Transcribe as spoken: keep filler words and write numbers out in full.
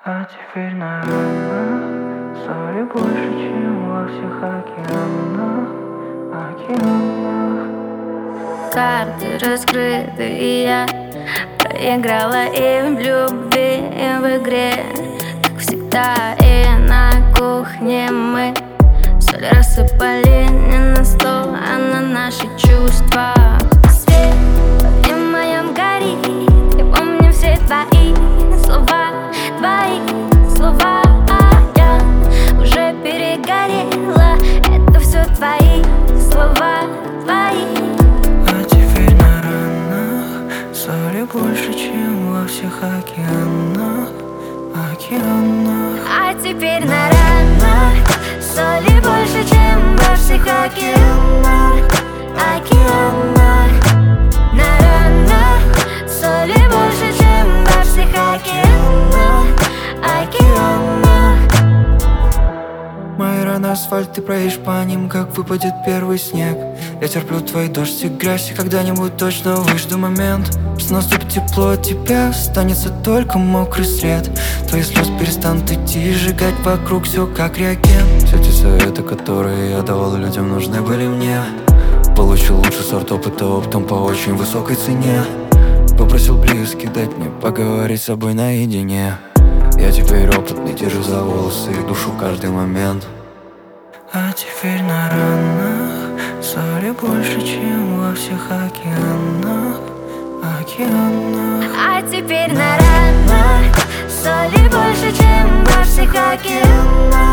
А теперь на ранах соли больше, чем во всех океанах, океанах. Карты раскрыты, и я проиграла и в любви, и в игре. Как всегда, и на кухне мы соль рассыпали не на стол, а на наши чувства. Свет в огне моем горит, я помню все твои слова, твои слова. А я уже перегорела, это все твои слова, твои. А теперь на ранах соли больше, чем во всех океанах, океанах. А теперь на ранах соли больше, чем во всех океанах, океанах. На ранах соли больше, чем во всех океанах, океанах. Мои раны асфальт, ты проедешь по ним, как выпадет первый снег. Я терплю твой дождь и грязь, и когда-нибудь точно выжду момент, что наступит тепло, от тебя останется только мокрый след. Твои слез перестанут идти и сжигать вокруг все как реагент. Все те советы, которые я давал людям, нужны были мне. Получил лучший сорт опыта оптом по очень высокой цене. Попросил близких дать мне поговорить с собой наедине. Я теперь опытный, держу за волосы и душу каждый момент. А теперь на ранах соли больше, чем во всех океанах, океанах. А теперь на ранах соли больше, чем во всех океанах.